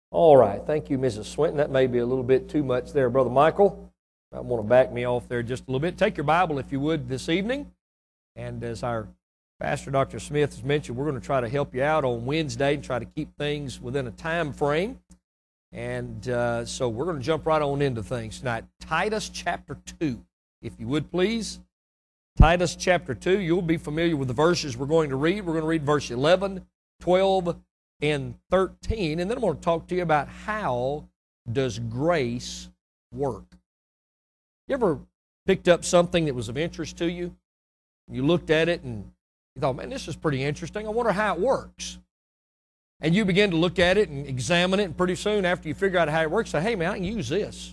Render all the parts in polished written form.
All right. Thank you, Mrs. Swinton. That may be a little bit too much there, Brother Michael. I want to back me off there just a little bit. Take your Bible, if you would, this evening. And as our Pastor Dr. Smith has mentioned, we're going to try to help you out on Wednesday and try to keep things within a time frame. And so we're going to jump right on into things tonight. Titus chapter 2, if you would, please. Titus chapter 2. You'll be familiar with the verses we're going to read. We're going to read verse 11, 12, and 13. And then I'm going to talk to you about how does grace work. You ever picked up something that was of interest to you? You looked at it and you thought, man, this is pretty interesting. I wonder how it works. And you begin to look at it and examine it, and pretty soon after you figure out how it works, say, hey, man, I can use this.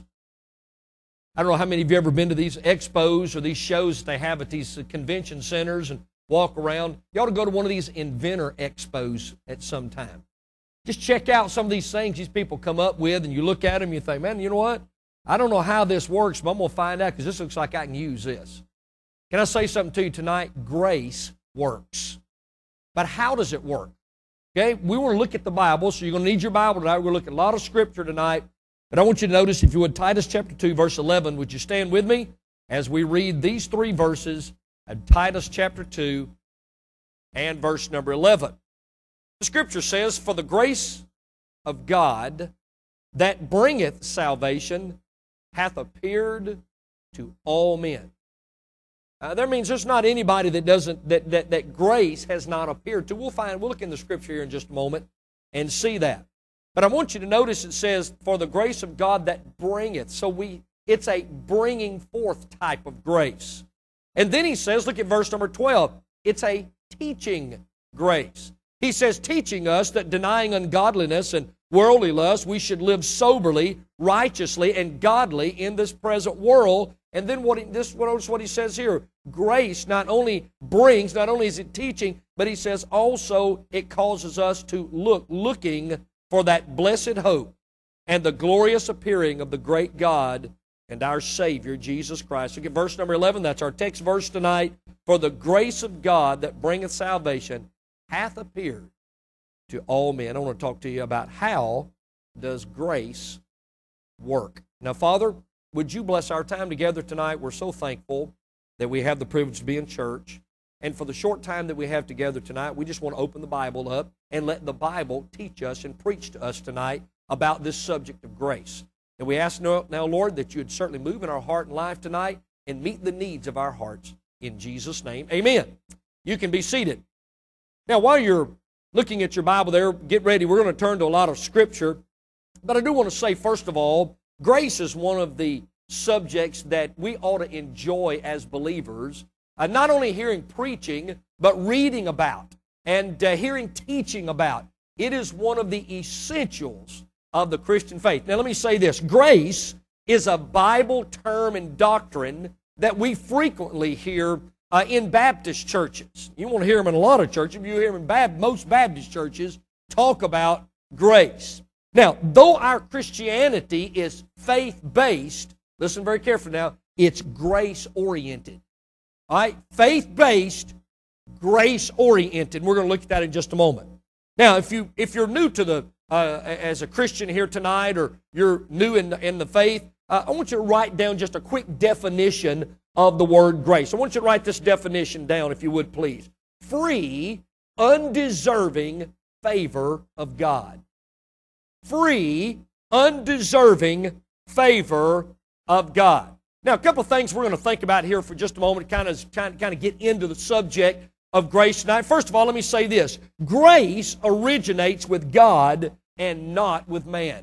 I don't know how many of you have ever been to these expos or these shows that they have at these convention centers and walk around. You ought to go to one of these inventor expos at some time. Just check out some of these things these people come up with, and you look at them and you think, man, you know what? I don't know how this works, but I'm going to find out because this looks like I can use this. Can I say something to you tonight? Grace works. But how does it work? Okay, we want to look at the Bible, so you're going to need your Bible tonight. We're going to look at a lot of Scripture tonight. But I want you to notice, if you would, Titus chapter 2, verse 11. Would you stand with me as we read these three verses of Titus chapter 2 and verse number 11. The Scripture says, for the grace of God that bringeth salvation hath appeared to all men. That means there's not anybody that doesn't that grace has not appeared to. We'll look in the Scripture here in just a moment and see that. But I want you to notice it says, for the grace of God that bringeth. So it's a bringing forth type of grace. And then he says, look at verse number 12, it's a teaching grace. He says, teaching us that denying ungodliness and worldly lust, we should live soberly, righteously, and godly in this present world. And then notice what he says here. Grace not only is it teaching, but he says also it causes us to looking for that blessed hope and the glorious appearing of the great God and our Savior, Jesus Christ. Look at verse number 11. That's our text verse tonight. For the grace of God that bringeth salvation hath appeared to all men. I want to talk to you about how does grace work. Now, Father, would you bless our time together tonight? We're so thankful that we have the privilege to be in church. And for the short time that we have together tonight, we just want to open the Bible up and let the Bible teach us and preach to us tonight about this subject of grace. And we ask now, Lord, that you would certainly move in our heart and life tonight and meet the needs of our hearts. In Jesus' name, amen. You can be seated. Now, while you're looking at your Bible there, get ready. We're going to turn to a lot of Scripture. But I do want to say, first of all, grace is one of the subjects that we ought to enjoy as believers. Not only hearing preaching, but reading about and hearing teaching about. It is one of the essentials of the Christian faith. Now let me say this. Grace is a Bible term and doctrine that we frequently hear in Baptist churches. You won't hear them in a lot of churches. You hear them in most Baptist churches talk about grace. Now, though our Christianity is faith-based, listen very carefully now, it's grace-oriented. All right? Faith-based, grace-oriented. We're going to look at that in just a moment. Now, if you're new to as a Christian here tonight, or you're new in the faith, I want you to write down just a quick definition of the word grace. I want you to write this definition down, if you would, please. Free, undeserving favor of God. Free, undeserving favor of God. Now, a couple of things we're going to think about here for just a moment, kind of get into the subject of grace tonight. First of all, let me say this. Grace originates with God and not with man.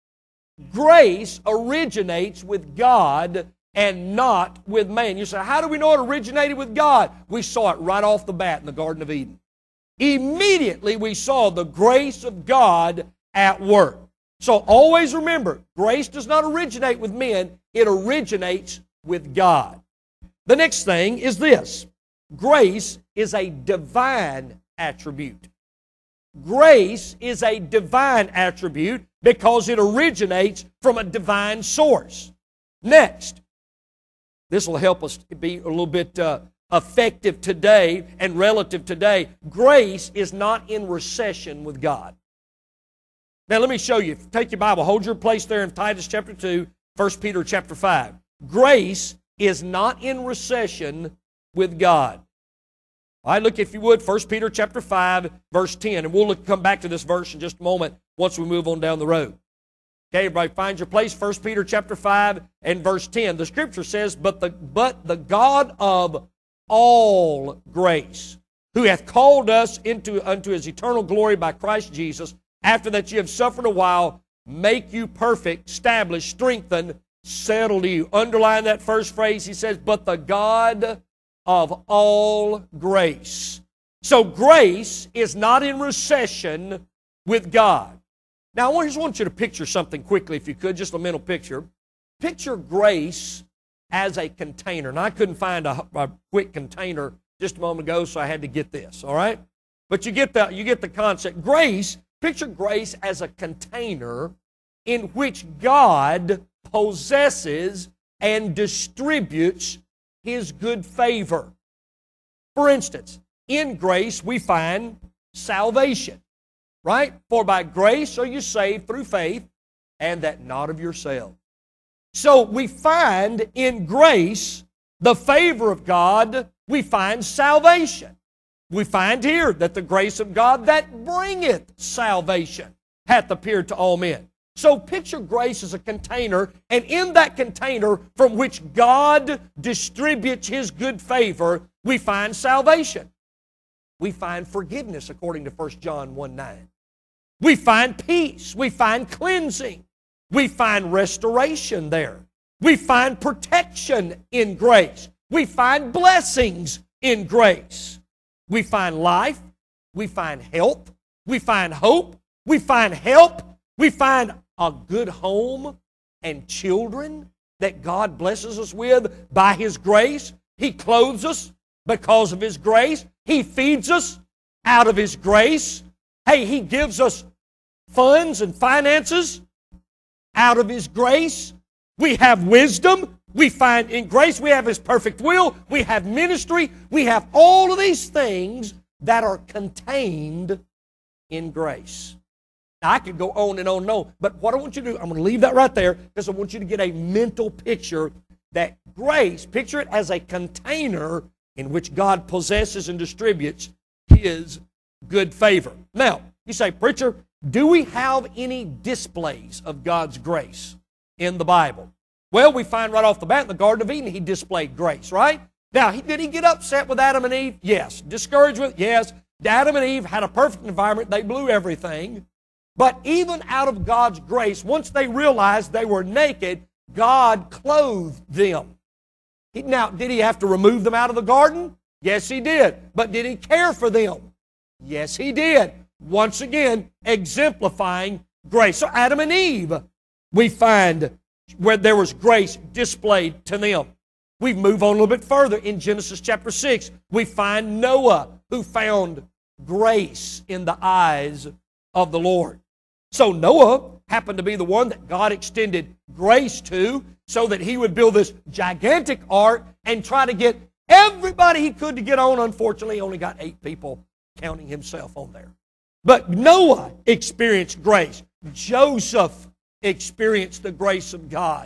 Grace originates with God and not with man. You say, how do we know it originated with God? We saw it right off the bat in the Garden of Eden. Immediately we saw the grace of God at work. So always remember, grace does not originate with men, it originates with God. The next thing is this. Grace is a divine attribute. Grace is a divine attribute because it originates from a divine source. Next, this will help us be a little bit effective today and relative today. Grace is not in recession with God. Now let me show you. Take your Bible, hold your place there in Titus chapter 2, 1 Peter chapter 5. Grace is not in recession with God. All right, look if you would, 1 Peter chapter 5, verse 10. And we'll come back to this verse in just a moment once we move on down the road. Okay, everybody find your place. 1 Peter chapter 5 and verse 10. The Scripture says, But the God of all grace, who hath called us unto His eternal glory by Christ Jesus, after that ye have suffered a while, make you perfect, establish, strengthen, settle you. Underline that first phrase. He says, But the God of all grace. So grace is not in recession with God. Now, I just want you to picture something quickly, if you could, just a mental picture. Picture grace as a container. And I couldn't find a quick container just a moment ago, so I had to get this, all right? But you get the concept. Grace, picture grace as a container in which God possesses and distributes His good favor. For instance, in grace we find salvation, right? For by grace are you saved through faith, and that not of yourself. So we find in grace the favor of God, we find salvation. We find here that the grace of God that bringeth salvation hath appeared to all men. So picture grace as a container, and in that container from which God distributes His good favor, we find salvation. We find forgiveness according to 1 John 1:9. We find peace. We find cleansing. We find restoration there. We find protection in grace. We find blessings in grace. We find life. We find health. We find hope. We find help. We find a good home and children that God blesses us with by His grace. He clothes us because of His grace. He feeds us out of His grace. Hey, He gives us funds and finances out of His grace. We have wisdom. We find in grace we have His perfect will. We have ministry. We have all of these things that are contained in grace. Now, I could go on and on and on, but what I want you to do, I'm going to leave that right there because I want you to get a mental picture that grace, picture it as a container in which God possesses and distributes His good favor. Now, you say, preacher, do we have any displays of God's grace in the Bible? Well, we find right off the bat in the Garden of Eden, He displayed grace, right? Now, did He get upset with Adam and Eve? Yes. Discouragement? Yes. Adam and Eve had a perfect environment. They blew everything. But even out of God's grace, once they realized they were naked, God clothed them. Now, did He have to remove them out of the garden? Yes, He did. But did He care for them? Yes, He did. Once again, exemplifying grace. So Adam and Eve, we find where there was grace displayed to them. We move on a little bit further. In Genesis chapter 6, we find Noah, who found grace in the eyes of the Lord. So Noah happened to be the one that God extended grace to so that he would build this gigantic ark and try to get everybody he could to get on. Unfortunately, he only got 8 people, counting himself, on there. But Noah experienced grace. Joseph experienced the grace of God.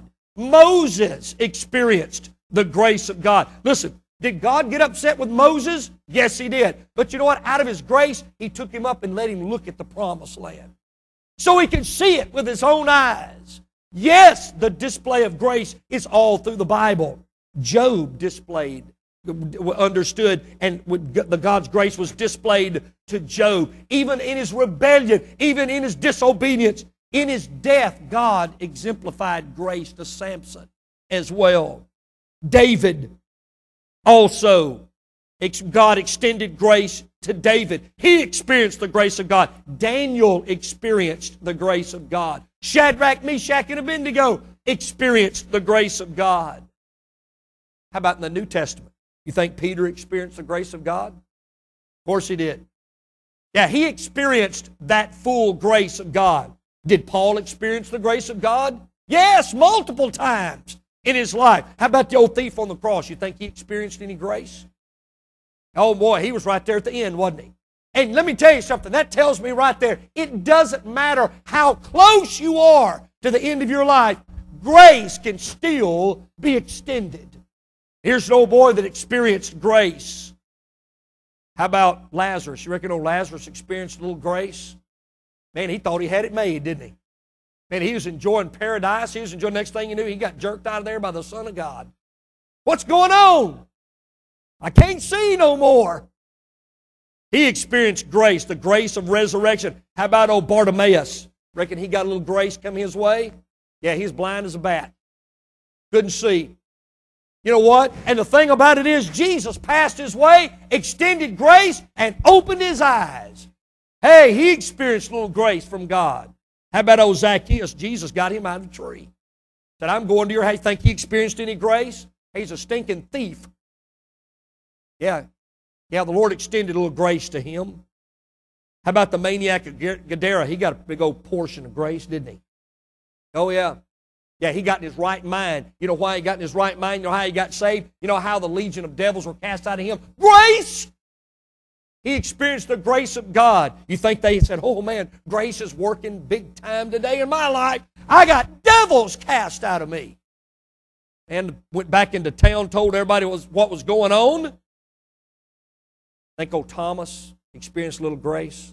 Moses experienced the grace of God. Listen, did God get upset with Moses? Yes, He did. But you know what? Out of His grace, He took him up and let him look at the promised land, so he could see it with his own eyes. Yes, the display of grace is all through the Bible. Job understood, and God's grace was displayed to Job. Even in his rebellion, even in his disobedience, in his death, God exemplified grace to Samson as well. David also, God extended grace to David. He experienced the grace of God. Daniel experienced the grace of God. Shadrach, Meshach, and Abednego experienced the grace of God. How about in the New Testament? You think Peter experienced the grace of God? Of course he did. Yeah, he experienced that full grace of God. Did Paul experience the grace of God? Yes, multiple times in his life. How about the old thief on the cross? You think he experienced any grace? Oh boy, he was right there at the end, wasn't he? And let me tell you something, that tells me right there, it doesn't matter how close you are to the end of your life, grace can still be extended. Here's an old boy that experienced grace. How about Lazarus? You reckon old Lazarus experienced a little grace? Man, he thought he had it made, didn't he? Man, he was enjoying paradise. He was enjoying, next thing you knew, he got jerked out of there by the Son of God. What's going on? I can't see no more. He experienced grace, the grace of resurrection. How about old Bartimaeus? Reckon he got a little grace come his way? Yeah, he's blind as a bat. Couldn't see. You know what? And the thing about it is, Jesus passed his way, extended grace, and opened his eyes. Hey, he experienced a little grace from God. How about old Zacchaeus? Jesus got him out of the tree. Said, I'm going to your house. Think he experienced any grace? He's a stinking thief. Yeah, the Lord extended a little grace to him. How about the maniac of Gadara? He got a big old portion of grace, didn't he? Oh, yeah. Yeah, he got in his right mind. You know why he got in his right mind? You know how he got saved? You know how the legion of devils were cast out of him? Grace! He experienced the grace of God. You think they said, oh man, grace is working big time today in my life. I got devils cast out of me. And went back into town, told everybody what was going on. I think old Thomas experienced a little grace.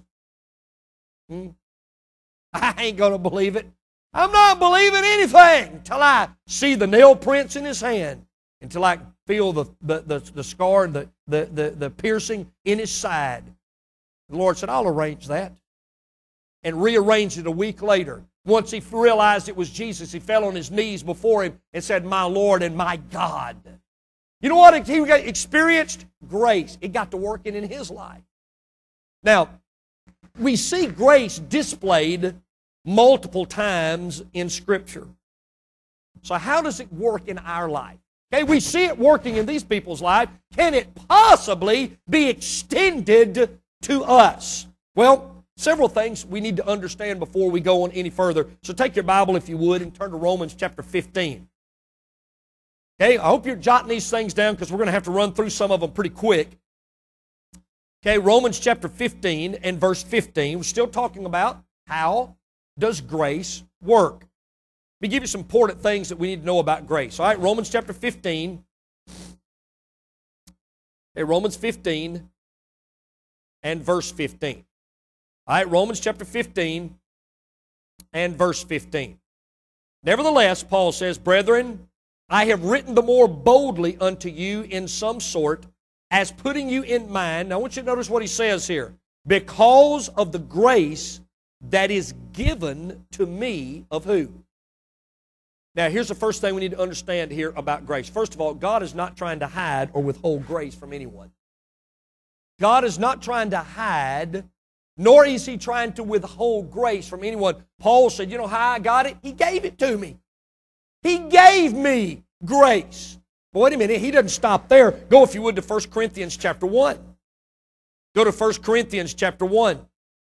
I ain't going to believe it. I'm not believing anything until I see the nail prints in his hand, until I feel the scar and the piercing in his side. The Lord said, I'll arrange that. And rearranged it a week later. Once he realized it was Jesus, he fell on his knees before him and said, my Lord and my God. You know what he experienced? Grace. It got to working in his life. Now, we see grace displayed multiple times in Scripture. So how does it work in our life? Okay, we see it working in these people's life. Can it possibly be extended to us? Well, several things we need to understand before we go on any further. So take your Bible, if you would, and turn to Romans chapter 15. Okay, I hope you're jotting these things down because we're going to have to run through some of them pretty quick. Okay, Romans chapter 15 and verse 15. We're still talking about how does grace work. Let me give you some important things that we need to know about grace. All right, Romans chapter 15. Okay, Romans 15 and verse 15. All right, Romans chapter 15 and verse 15. Nevertheless, Paul says, brethren, I have written the more boldly unto you in some sort, as putting you in mind. Now I want you to notice what he says here. Because of the grace that is given to me of who? Now here's the first thing we need to understand here about grace. First of all, God is not trying to hide or withhold grace from anyone. God is not trying to hide, nor is He trying to withhold grace from anyone. Paul said, you know how I got it? He gave it to me. He gave me grace. But wait a minute, he doesn't stop there. Go, if you would, to 1 Corinthians chapter 1. Go to 1 Corinthians chapter 1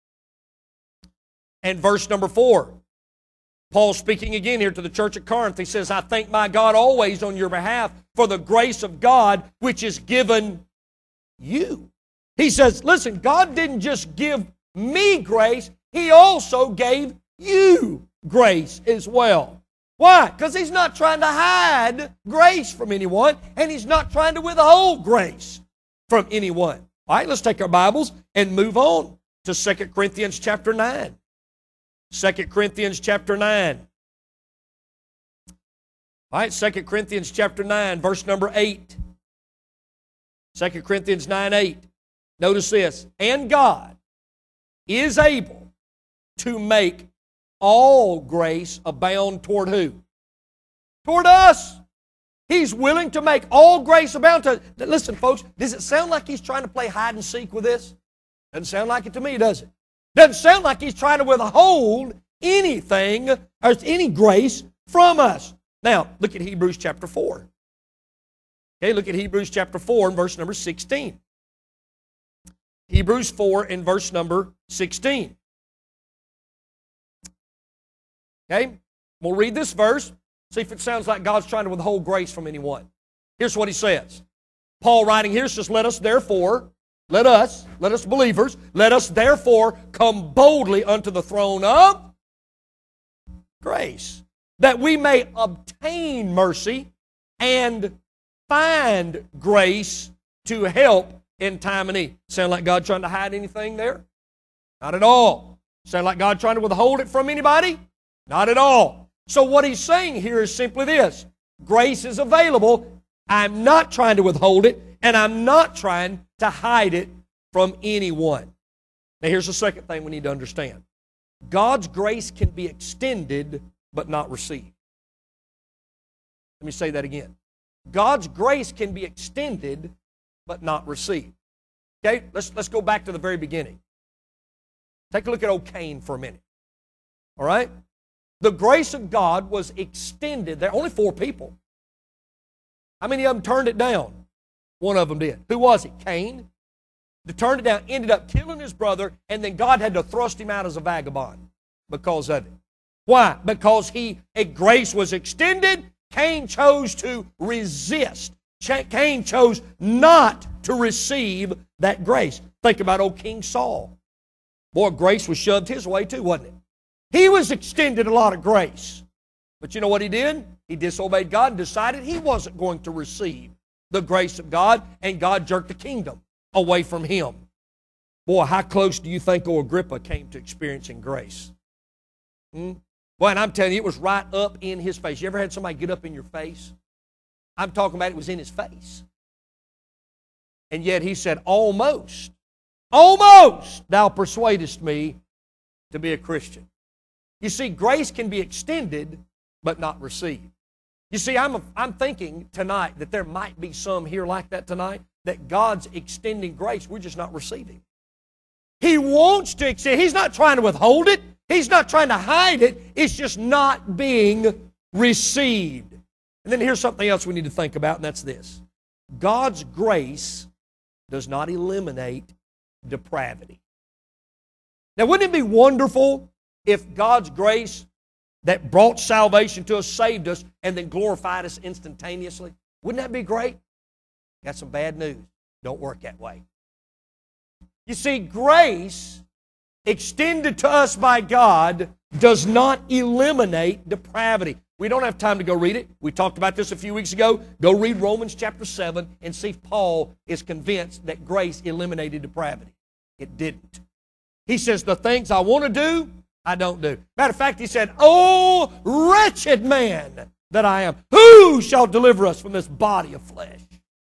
and verse number 4. Paul speaking again here to the church at Corinth. He says, I thank my God always on your behalf for the grace of God which is given you. He says, listen, God didn't just give me grace, He also gave you grace as well. Why? Because He's not trying to hide grace from anyone, and He's not trying to withhold grace from anyone. All right, let's take our Bibles and move on to 2 Corinthians chapter 9. 2 Corinthians chapter 9. All right, 2 Corinthians chapter 9, verse number 8. 2 Corinthians 9:8. Notice this. And God is able to make all grace abound toward who? Toward us. He's willing to make all grace abound to us. Listen, folks, does it sound like He's trying to play hide and seek with this? Doesn't sound like it to me, does it? Doesn't sound like He's trying to withhold anything or any grace from us. Now, look at Hebrews chapter 4. Okay, look at Hebrews chapter 4 and verse number 16. Hebrews 4 and verse number 16. Okay, we'll read this verse, see if it sounds like God's trying to withhold grace from anyone. Here's what he says. Paul writing here says, let us therefore let us believers, let us therefore come boldly unto the throne of grace, that we may obtain mercy and find grace to help in time of need. Sound like God trying to hide anything there? Not at all. Sound like God trying to withhold it from anybody? Not at all. So what he's saying here is simply this. Grace is available. I'm not trying to withhold it, and I'm not trying to hide it from anyone. Now here's the second thing we need to understand. God's grace can be extended but not received. Let me say that again. God's grace can be extended but not received. Okay, let's go back to the very beginning. Take a look at old Cain for a minute. All right? The grace of God was extended. There are only 4 people. How many of them turned it down? One of them did. Who was it? Cain. They turned it down, ended up killing his brother, and then God had to thrust him out as a vagabond because of it. Why? Because grace was extended. Cain chose to resist. Cain chose not to receive that grace. Think about old King Saul. Boy, grace was shoved his way too, wasn't it? He was extended a lot of grace. But you know what he did? He disobeyed God and decided he wasn't going to receive the grace of God, and God jerked the kingdom away from him. Boy, how close do you think old Agrippa came to experiencing grace? Boy, and I'm telling you, it was right up in his face. You ever had somebody get up in your face? I'm talking about it was in his face. And yet he said, almost thou persuadest me to be a Christian. You see, grace can be extended but not received. You see, I'm thinking tonight that there might be some here like that tonight, that God's extending grace, we're just not receiving. He wants to extend. He's not trying to withhold it. He's not trying to hide it. It's just not being received. And then here's something else we need to think about, and that's this. God's grace does not eliminate depravity. Now, wouldn't it be wonderful if God's grace that brought salvation to us, saved us, and then glorified us instantaneously? Wouldn't that be great? Got some bad news. Don't work that way. You see, grace extended to us by God does not eliminate depravity. We don't have time to go read it. We talked about this a few weeks ago. Go read Romans chapter 7 and see if Paul is convinced that grace eliminated depravity. It didn't. He says, the things I want to do, I don't do. Matter of fact, he said, oh, wretched man that I am, who shall deliver us from this body of flesh?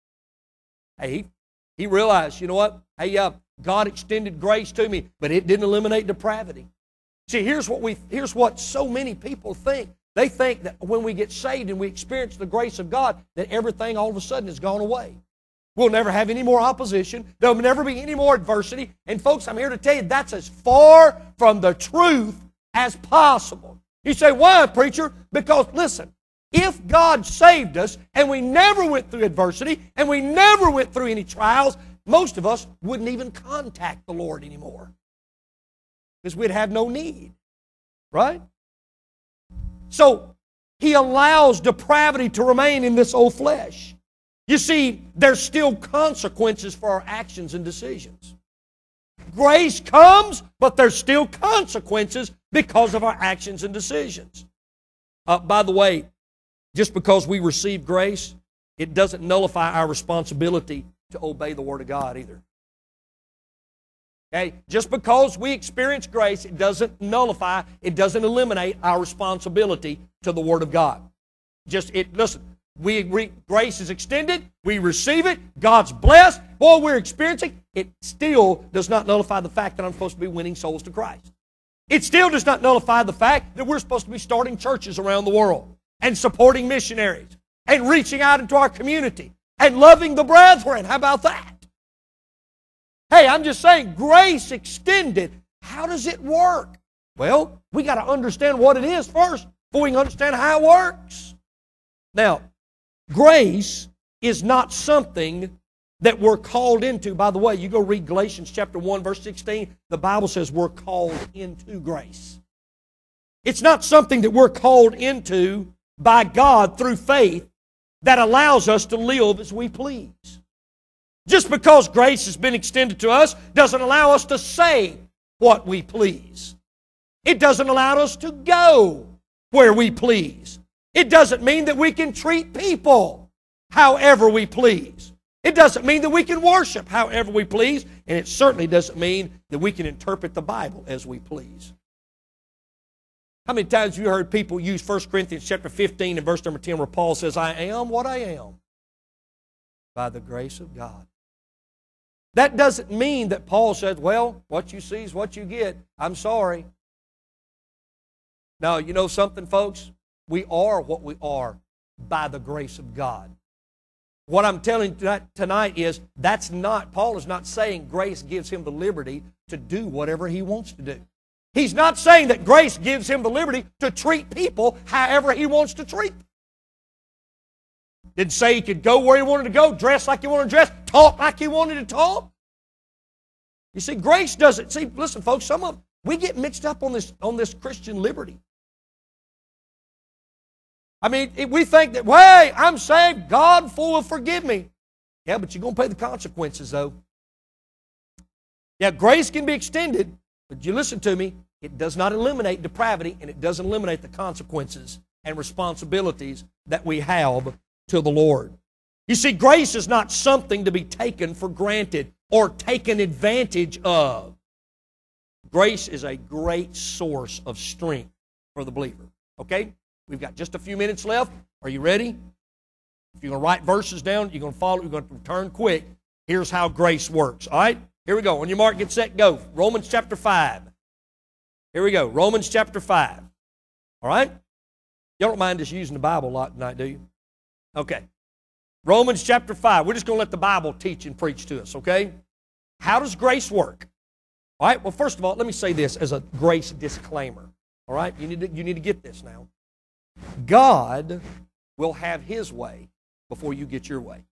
Hey, he realized, you know what? Hey, God extended grace to me, but it didn't eliminate depravity. See, here's what so many people think. They think that when we get saved and we experience the grace of God, that everything all of a sudden has gone away. We'll never have any more opposition. There'll never be any more adversity. And folks, I'm here to tell you that's as far from the truth as possible. You say, why, preacher? Because, listen, if God saved us and we never went through adversity and we never went through any trials, most of us wouldn't even contact the Lord anymore because we'd have no need, right? So, He allows depravity to remain in this old flesh. You see, there's still consequences for our actions and decisions. Grace comes, but there's still consequences because of our actions and decisions. By the way, just because we receive grace, it doesn't nullify our responsibility to obey the Word of God either. Okay? Just because we experience grace, it doesn't nullify, it doesn't eliminate our responsibility to the Word of God. Listen, grace is extended, we receive it, God's blessed, boy, we're experiencing, it still does not nullify the fact that I'm supposed to be winning souls to Christ. It still does not nullify the fact that we're supposed to be starting churches around the world and supporting missionaries and reaching out into our community and loving the brethren. How about that? Hey, I'm just saying, grace extended. How does it work? Well, we got to understand what it is first before we can understand how it works. Now, grace is not something that we're called into. By the way, you go read Galatians chapter 1, verse 16. The Bible says we're called into grace. It's not something that we're called into by God through faith that allows us to live as we please. Just because grace has been extended to us doesn't allow us to say what we please. It doesn't allow us to go where we please. It doesn't mean that we can treat people however we please. It doesn't mean that we can worship however we please, and it certainly doesn't mean that we can interpret the Bible as we please. How many times have you heard people use 1 Corinthians chapter 15 and verse number 10 where Paul says, I am what I am by the grace of God. That doesn't mean that Paul says, well, what you see is what you get. I'm sorry. No, you know something, folks? We are what we are by the grace of God. What I'm telling you tonight is Paul is not saying grace gives him the liberty to do whatever he wants to do. He's not saying that grace gives him the liberty to treat people however he wants to treat them. Didn't say he could go where he wanted to go, dress like he wanted to dress, talk like he wanted to talk. You see, grace doesn't. See, listen, folks, we get mixed up on this Christian liberty. I mean, we think that, hey, I'm saved, God will forgive me. Yeah, but you're going to pay the consequences, though. Yeah, grace can be extended, but you listen to me, it does not eliminate depravity, and it doesn't eliminate the consequences and responsibilities that we have to the Lord. You see, grace is not something to be taken for granted or taken advantage of. Grace is a great source of strength for the believer. Okay? We've got just a few minutes left. Are you ready? If you're going to write verses down, you're going to follow, you're going to turn quick. Here's how grace works. All right? Here we go. On your mark, get set, go. Romans chapter 5. Here we go. Romans chapter 5. All right? You don't mind just using the Bible a lot tonight, do you? Okay. Romans chapter 5. We're just going to let the Bible teach and preach to us, okay? How does grace work? All right? Well, first of all, let me say this as a grace disclaimer. All right? You need to get this now. God will have His way before you get your way.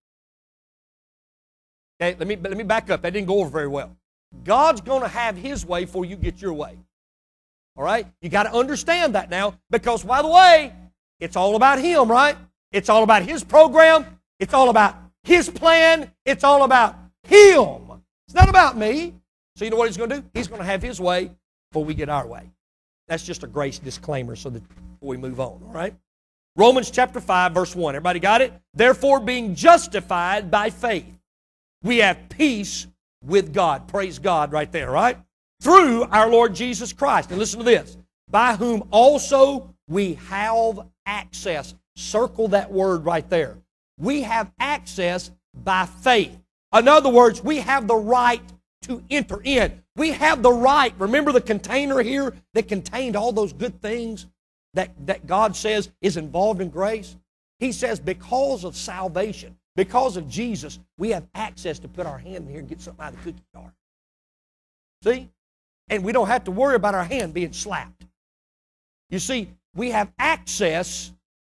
Okay, let me back up. That didn't go over very well. God's going to have His way before you get your way. All right? You got to understand that now because, by the way, it's all about Him, right? It's all about His program. It's all about His plan. It's all about Him. It's not about me. So you know what He's going to do? He's going to have His way before we get our way. That's just a grace disclaimer so that before we move on, all right? Romans chapter 5, verse 1. Everybody got it? Therefore, being justified by faith, we have peace with God. Praise God right there, right? Through our Lord Jesus Christ. And listen to this. By whom also we have access. Circle that word right there. We have access by faith. In other words, we have the right to enter in. We have the right. Remember the container here that contained all those good things that God says is involved in grace? He says because of salvation, because of Jesus, we have access to put our hand in here and get something out of the cookie jar. See? And we don't have to worry about our hand being slapped. You see, we have access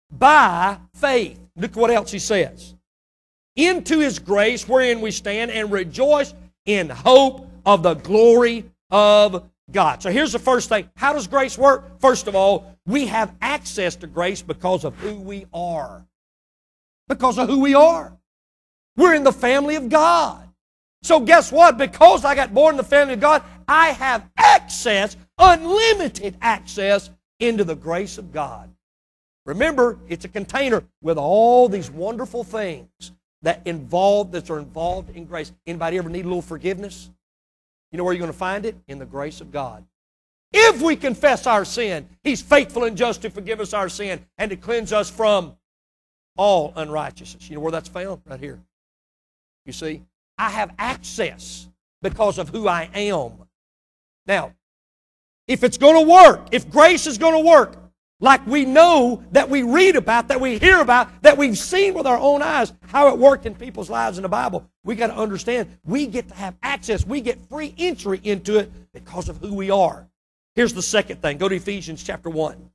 by faith. Look what else he says. Into His grace wherein we stand and rejoice in hope of the glory of God. So here's the first thing. How does grace work? First of all, we have access to grace because of who we are. Because of who we are. We're in the family of God. So guess what? Because I got born in the family of God, I have access, unlimited access into the grace of God. Remember, it's a container with all these wonderful things that are involved in grace. Anybody ever need a little forgiveness? You know where you're going to find it? In the grace of God. If we confess our sin, He's faithful and just to forgive us our sin and to cleanse us from all unrighteousness. You know where that's found? Right here. You see? I have access because of who I am. Now, if it's going to work, if grace is going to work, like we know, that we read about, that we hear about, that we've seen with our own eyes, how it worked in people's lives in the Bible, we got to understand we get to have access. We get free entry into it because of who we are. Here's the second thing. Go to Ephesians chapter 1.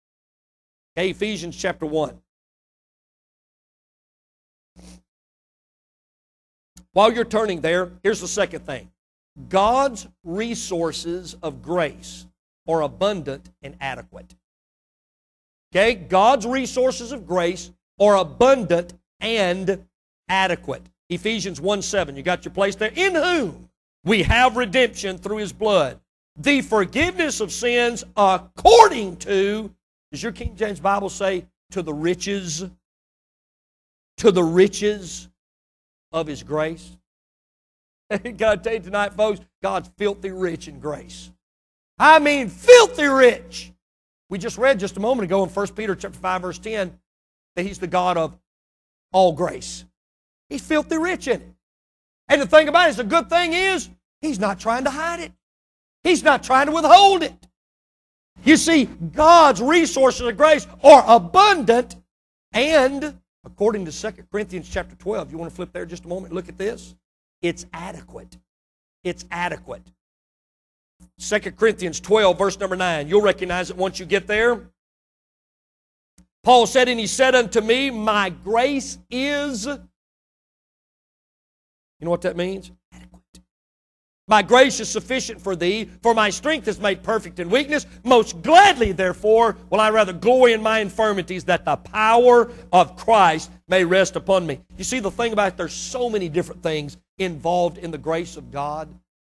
Okay, Ephesians chapter 1. While you're turning there, here's the second thing. God's resources of grace are abundant and adequate. Okay? God's resources of grace are abundant and adequate. Ephesians 1:7. You got your place there? In whom we have redemption through His blood, the forgiveness of sins according to, does your King James Bible say, to the riches? To the riches of His grace. God, tell you tonight, folks, God's filthy rich in grace. I mean, filthy rich. We just read just a moment ago in 1 Peter chapter 5, verse 10, that He's the God of all grace. He's filthy rich in it. And the thing about it is, the good thing is, He's not trying to hide it. He's not trying to withhold it. You see, God's resources of grace are abundant, and according to 2 Corinthians chapter 12, you want to flip there just a moment, look at this. It's adequate. It's adequate. 2 Corinthians 12, verse number 9. You'll recognize it once you get there. Paul said, and he said unto me, my grace is, you know what that means? Adequate. My grace is sufficient for thee, for my strength is made perfect in weakness. Most gladly, therefore, will I rather glory in my infirmities, that the power of Christ may rest upon me. You see, the thing about it, there's so many different things involved in the grace of God.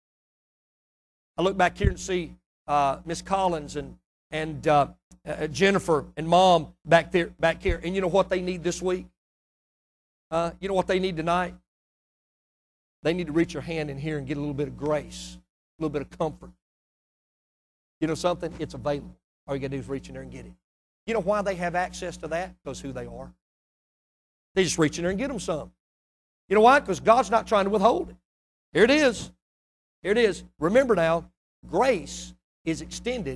I look back here and see Miss Collins and Jennifer and Mom back here. And you know what they need this week? You know what they need tonight? They need to reach their hand in here and get a little bit of grace, a little bit of comfort. You know something? It's available. All you got to do is reach in there and get it. You know why they have access to that? Because who they are. They just reach in there and get them some. You know why? Because God's not trying to withhold it. Here it is. Here it is. Remember now, grace is extended,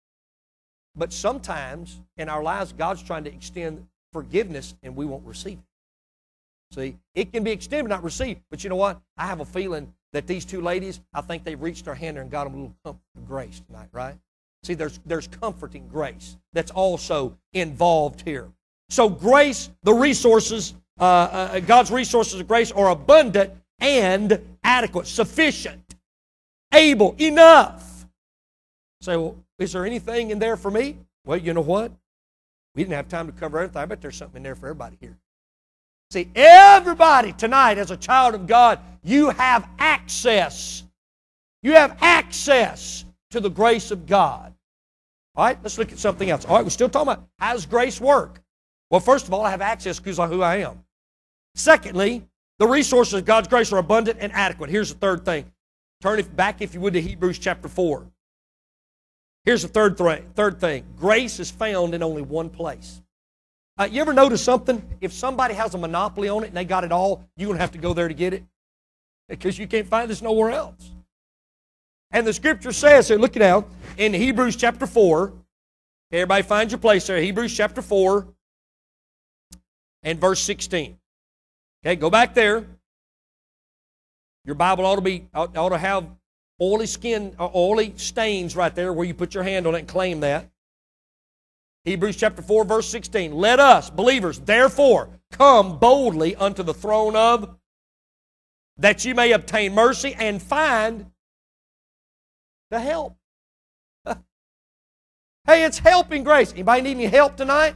but sometimes in our lives, God's trying to extend forgiveness and we won't receive it. See, it can be extended but not received. But you know what? I have a feeling that these two ladies, I think they've reached their hand there and got them a little comfort of grace tonight, right? See, there's comforting grace that's also involved here. So grace, the resources, God's resources of grace are abundant and adequate, sufficient, able, enough. Say, well, is there anything in there for me? Well, you know what? We didn't have time to cover everything. I bet there's something in there for everybody here. See, everybody tonight as a child of God, you have access. You have access to the grace of God. All right, let's look at something else. All right, we're still talking about how does grace work? Well, first of all, I have access because of who I am. Secondly, the resources of God's grace are abundant and adequate. Here's the third thing. Turn back, if you would, to Hebrews chapter 4. Here's the third thing. Grace is found in only one place. You ever notice something? If somebody has a monopoly on it and they got it all, you're going to have to go there to get it because you can't find this nowhere else. And the Scripture says, here, look it out, in Hebrews chapter 4. Everybody find your place there. Hebrews chapter 4 and verse 16. Okay, go back there. Your Bible ought to have oily skin, oily stains right there where you put your hand on it and claim that. Hebrews chapter 4, verse 16. Let us, believers, therefore, come boldly unto the throne of, that you may obtain mercy and find the help. Hey, it's helping grace. Anybody need any help tonight?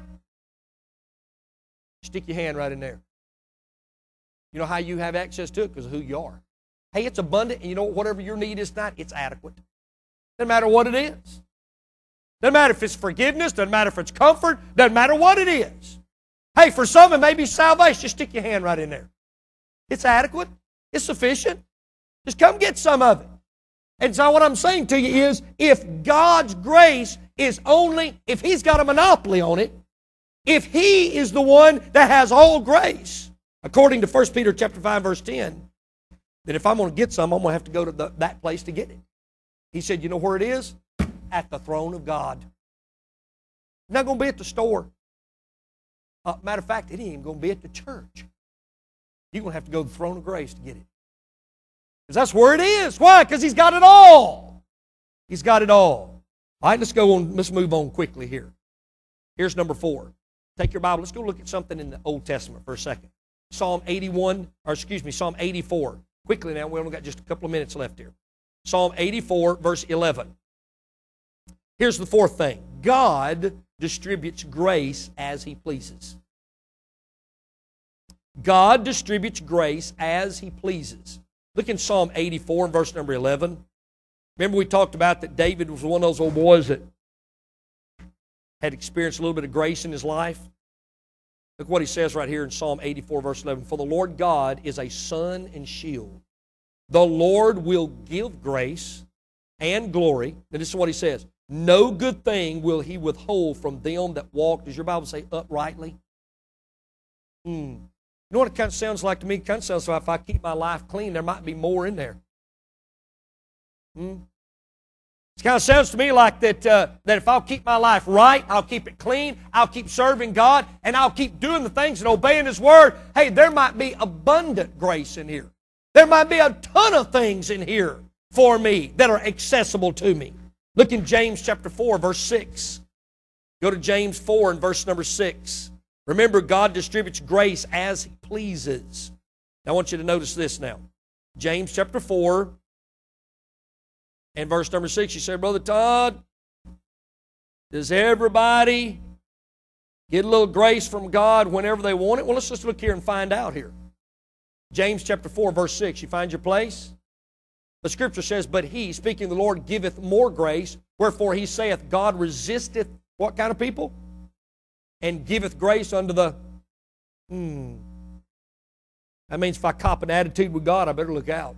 Stick your hand right in there. You know how you have access to it? Because of who you are. Hey, it's abundant, and you know whatever your need is tonight, it's adequate. Doesn't matter what it is. Doesn't matter if it's forgiveness, doesn't matter if it's comfort, doesn't matter what it is. Hey, for some it may be salvation. Just stick your hand right in there. It's adequate. It's sufficient. Just come get some of it. And so what I'm saying to you is, if God's grace is only, if He's got a monopoly on it, if He is the one that has all grace, according to 1 Peter chapter 5, verse 10, then if I'm going to get some, I'm going to have to go to that place to get it. He said, you know where it is? At the throne of God. It's not going to be at the store. Matter of fact, it ain't even going to be at the church. You're going to have to go to the throne of grace to get it. Because that's where it is. Why? Because He's got it all. He's got it all. All right, let's go on. Let's move on quickly here. Here's number 4. Take your Bible. Let's go look at something in the Old Testament for a second. Psalm 84. Quickly now, we only got just a couple of minutes left here. Psalm 84, verse 11. Here's the fourth thing. God distributes grace as He pleases. God distributes grace as He pleases. Look in Psalm 84 and verse number 11. Remember we talked about that David was one of those old boys that had experienced a little bit of grace in his life? Look what he says right here in Psalm 84 verse 11. For the Lord God is a sun and shield. The Lord will give grace and glory. Now this is what he says. No good thing will He withhold from them that walk, does your Bible say, uprightly? You know what it kind of sounds like to me? It kind of sounds like if I keep my life clean, there might be more in there. It kind of sounds to me like that if I'll keep my life right, I'll keep it clean, I'll keep serving God, and I'll keep doing the things and obeying His Word, hey, there might be abundant grace in here. There might be a ton of things in here for me that are accessible to me. Look in James chapter 4, verse 6. Go to James 4 and verse number 6. Remember, God distributes grace as He pleases. Now, I want you to notice this now. James chapter 4 and verse number 6. You say, Brother Todd, does everybody get a little grace from God whenever they want it? Well, let's just look here and find out here. James chapter 4, verse 6. You find your place? The Scripture says, But He, speaking the Lord, giveth more grace, wherefore He saith, God resisteth what kind of people? And giveth grace unto the... That means if I cop an attitude with God, I better look out.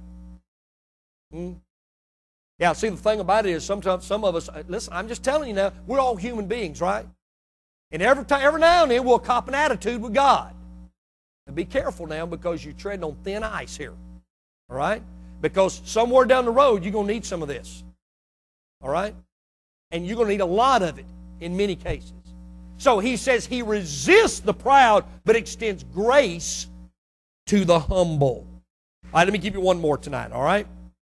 Yeah, see, the thing about it is sometimes some of us, listen, I'm just telling you now, we're all human beings, right? And every now and then we'll cop an attitude with God. And be careful now because you're treading on thin ice here. All right? Because somewhere down the road, you're going to need some of this. All right? And you're going to need a lot of it in many cases. So He says He resists the proud, but extends grace to the humble. All right, let me give you one more tonight, all right?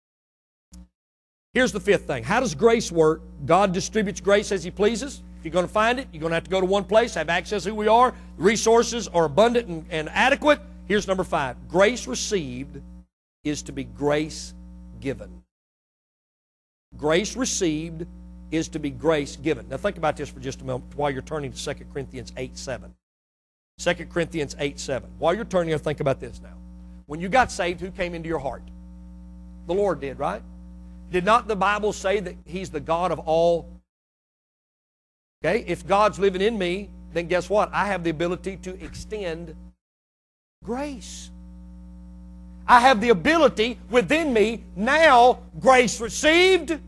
Here's the fifth thing. How does grace work? God distributes grace as He pleases. If you're going to find it, you're going to have to go to one place, have access to who we are. Resources are abundant and adequate. Here's number 5. Grace received is to be grace given. Grace received is to be grace given. Now think about this for just a moment while you're turning to 2 Corinthians 8:7. 2 Corinthians 8:7. While you're turning here, think about this now. When you got saved, who came into your heart? The Lord did, right? Did not the Bible say that He's the God of all? Okay, if God's living in me, then guess what? I have the ability to extend grace. I have the ability within me, now grace received,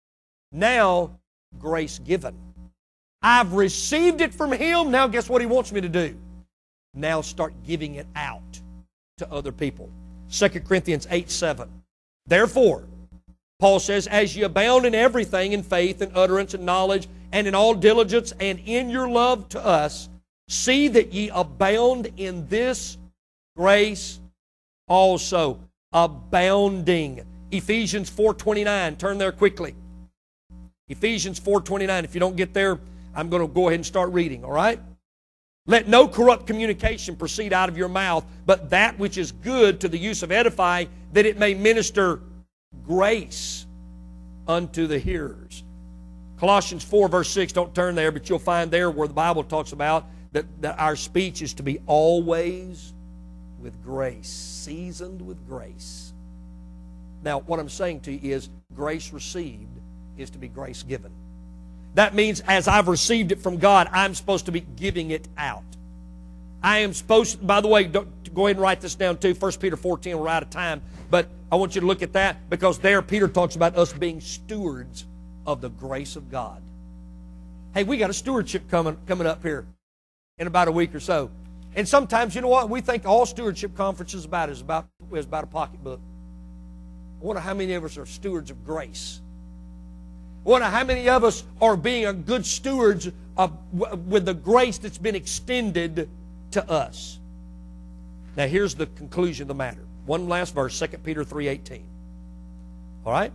now grace given. I've received it from Him, now guess what He wants me to do? Now start giving it out to other people. 2 Corinthians 8:7. Therefore, Paul says, as ye abound in everything, in faith and utterance and knowledge, and in all diligence, and in your love to us, see that ye abound in this grace also. Abounding. Ephesians 4:29. Turn there quickly. Ephesians 4:29. If you don't get there, I'm going to go ahead and start reading, all right? Let no corrupt communication proceed out of your mouth, but that which is good to the use of edifying, that it may minister grace unto the hearers. Colossians 4 verse 6, don't turn there, but you'll find there where the Bible talks about that our speech is to be always with grace, seasoned with grace. Now, what I'm saying to you is grace received is to be grace given. That means as I've received it from God, I'm supposed to be giving it out. I am supposed, by the way, go ahead and write this down too. 1 Peter 4:10, we're out of time, but I want you to look at that because there Peter talks about us being stewards of the grace of God. Hey, we got a stewardship coming up here in about a week or so. And sometimes, you know what, we think all stewardship conferences is about a pocketbook. I wonder how many of us are stewards of grace. I wonder how many of us are being a good stewards with the grace that's been extended to us. Now here's the conclusion of the matter. One last verse, 2 Peter 3:18. All right?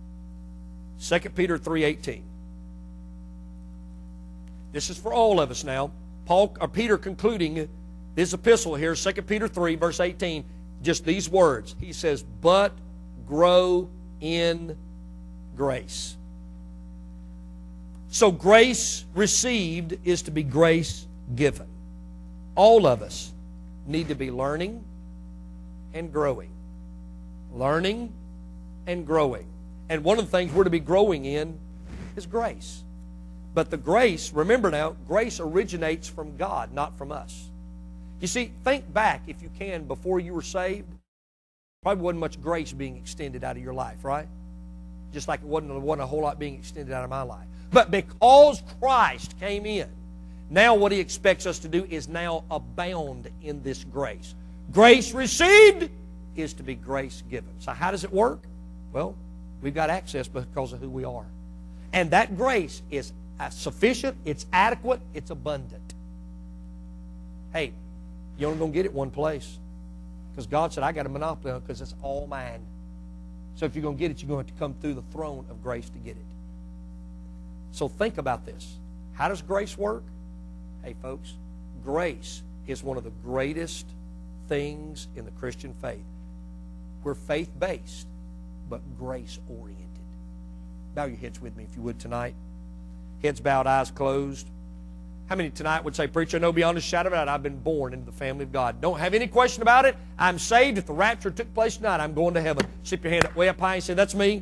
2 Peter 3:18. This is for all of us now. Peter concluding this epistle here, 2 Peter 3, verse 18, just these words. He says, but grow in grace. So grace received is to be grace given. All of us need to be learning and growing. Learning and growing. And one of the things we're to be growing in is grace. But the grace, remember now, grace originates from God, not from us. You see, think back, if you can, before you were saved. Probably wasn't much grace being extended out of your life, right? Just like it wasn't a whole lot being extended out of my life. But because Christ came in, now what He expects us to do is now abound in this grace. Grace received is to be grace given. So how does it work? Well, we've got access because of who we are. And that grace is sufficient, it's adequate, it's abundant. Hey, you're only going to get it one place. Because God said, I got a monopoly on it because it's all mine. So if you're going to get it, you're going to have to come through the throne of grace to get it. So think about this. How does grace work? Hey, folks, grace is one of the greatest things in the Christian faith. We're faith-based, but grace-oriented. Bow your heads with me, if you would, tonight. Heads bowed, eyes closed. How many tonight would say, Preacher, I know beyond a shadow of a doubt I've been born into the family of God. Don't have any question about it. I'm saved. If the rapture took place tonight, I'm going to heaven. Slip your hand up way up high and say, that's me.